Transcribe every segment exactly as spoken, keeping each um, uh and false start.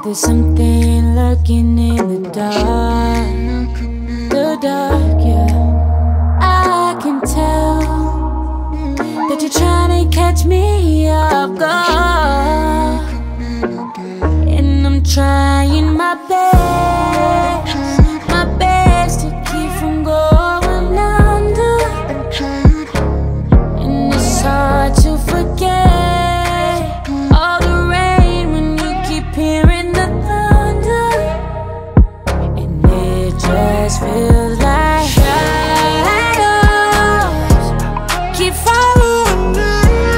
There's something lurking in the dark, the dark, yeah. I can tell that you're trying to catch me off guard, and I'm trying my best, my best to keep from going under. And it's hard to forget all the rain when you keep hearing the thunder, and it just feels like shadows keep following me.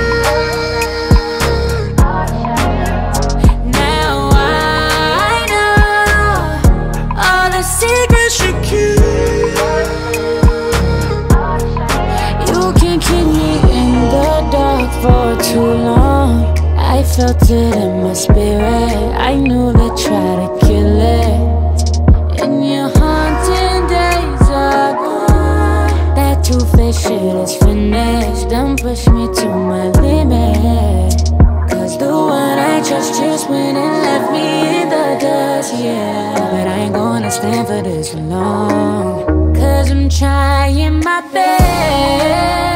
Now I know all the secrets you keep. You can keep me in the dark for too long. I felt it in my spirit. I knew they'd try to kill it. And your haunting days are gone. That two-faced shit is finished. Don't push me to my limit, cause the one I trust just went and left me in the dust, yeah. But I ain't gonna stand for this long, cause I'm trying my best.